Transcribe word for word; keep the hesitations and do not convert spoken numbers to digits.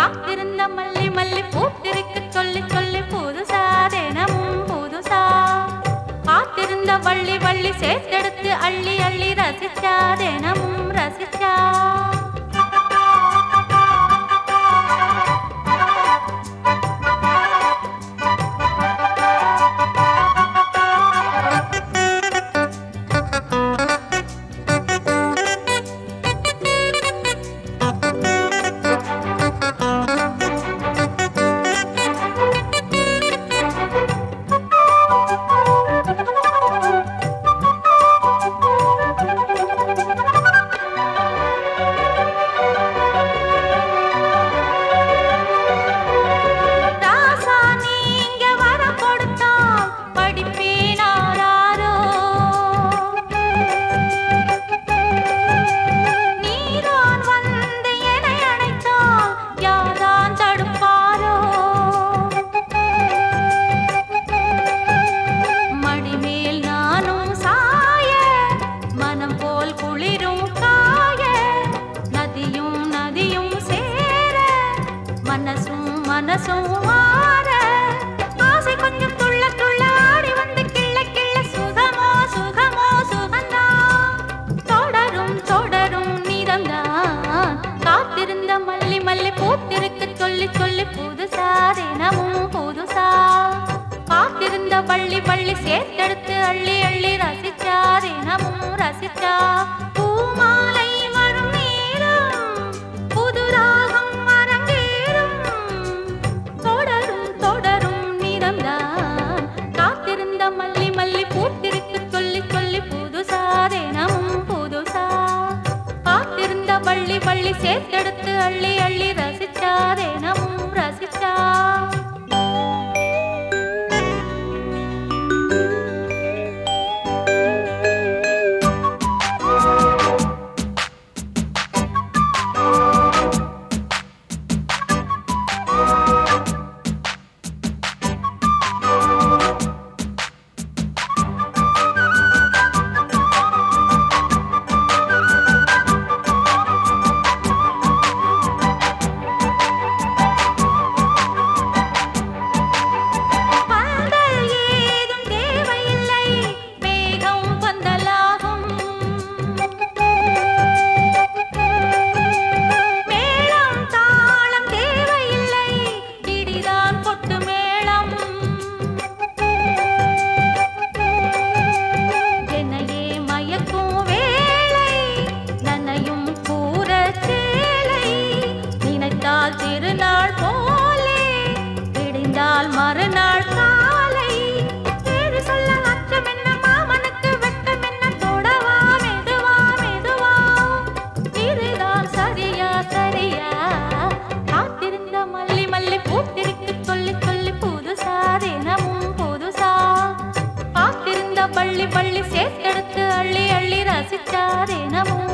காத்திருந்த மல்லி மல்லி பூத்திருக்கு சொல்லி சொல்லி புதுசா தினமும் புதுசா காத்திருந்த வள்ளி வள்ளி சேர்த்தெடுத்து அள்ளி அள்ளி ரசிச்சா தினமும் ரசிச்சா மனசும் மாற ஆசை கொஞ்சம் துள்ள துள்ள ஆடி வந்து கிள்ள கிள்ள சுகமோ சுகமோ சுகந்தா தொடரும் தொடரும் நிறந்தான் காத்திருந்த மல்லி மல்லி பூத்திருக்கு சொல்லி சொல்லி புதுசா தினமும் புதுசா காத்திருந்த வள்ளி வள்ளி சேர்த்தெடுத்து அள்ளி அள்ளி ரசிச்சா தினமும் ரசிச்சா பூமாலை வரும் நேரம் புது ராகம் காத்திருந்த மல்லி மல்லி பூத்திருக்கு சொல்லி சொல்லி புதுசா தினமும் புதுசா காத்திருந்த வள்ளி வள்ளி சேர்த்தெடுத்து அள்ளி அள்ளி ரசிச்சா தினமும் ரசிச்சா திருநாள் போலே விடிந்தால் மறுநாள் காலை பேரு சொல்ல அச்சம் என்ன மாமனுக்கு வெட்கம் என்ன தொடவா மெதுவா மெதுவா இதுதான் சரியா சரியா காத்திருந்த மல்லி மல்லி பூத்திருக்கு சொல்லி சொல்லி புதுசா தினமும் புதுசா காத்திருந்த பள்ளி பள்ளி சேர்த்தெடுத்து அள்ளி அள்ளி ரசிச்சா தினமும்